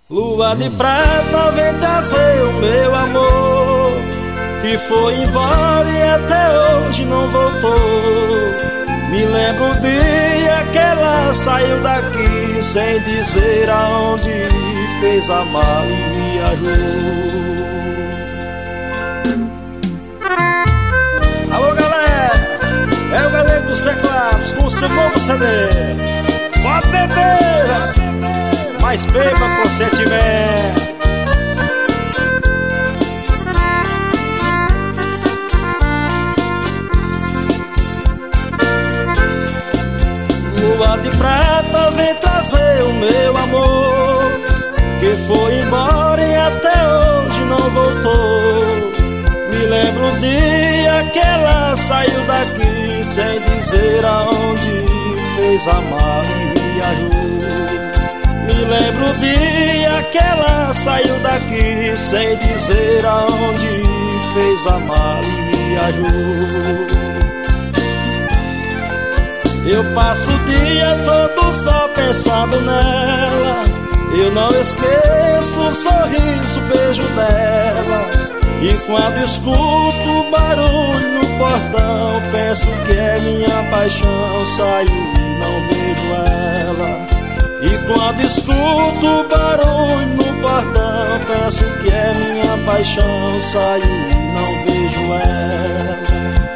Lua de prata, vem trazer o meu amor, que foi embora e até hoje não voltou. Me lembro o dia que ela saiu daqui sem dizer aonde, fez a mala e viajou. Alô galera, é o Galego dos Teclados com o seu novo CD. Pode beber, mas beba com sentimento. Lua de prata, vem trazer o meu amor, que foi embora e até hoje não voltou. Me lembro o dia que ela saiu daqui sem dizer aonde, fez a mala e viajou. Me lembro o dia que ela saiu daqui sem dizer aonde, fez a mala e viajou. Eu passo o dia todo só pensando nela, eu não esqueço o sorriso, o beijo dela. E quando escuto o barulho no portão, penso que é minha paixão, saio e não vejo ela. E quando escuto o barulho no portão, penso que é minha paixão, saio e não vejo ela.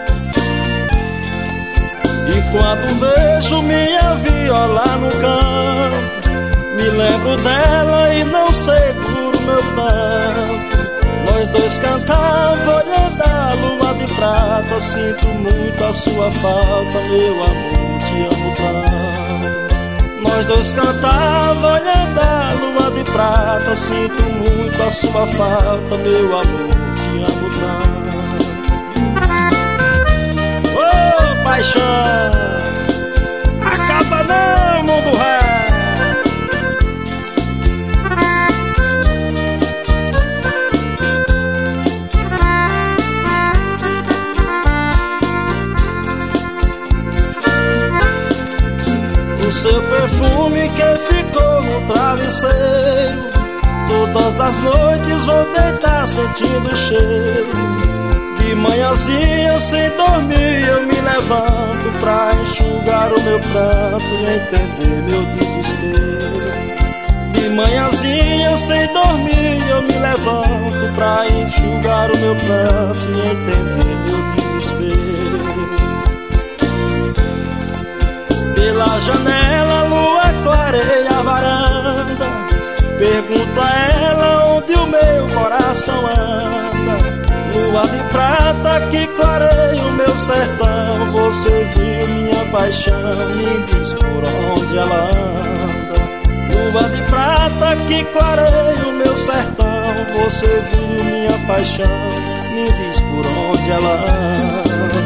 E quando vejo minha viola no campo, me lembro dela e não seguro meu pranto. Nós dois cantávamos olhando a lua de prata, sinto muito a sua falta, meu amor, te amo tanto. Nós dois cantávamos olhando a lua de prata, sinto muito a sua falta, meu amor, te amo tanto. Ô paixão, acaba não, mundo real. O seu perfume que ficou no travesseiro, todas as noites vou deitar sentindo o cheiro. De manhãzinha sem dormir eu me levanto pra enxugar o meu pranto e entender meu desespero. De manhãzinha sem dormir eu me levanto pra enxugar o meu pranto e entender meu desespero. Pela janela a lua clareia a varanda, pergunto a ela onde o meu coração anda. Lua de prata que clareia o meu sertão, você viu minha paixão, me diz por onde ela anda. Lua de prata que clareia o meu sertão, você viu minha paixão, me diz por onde ela anda.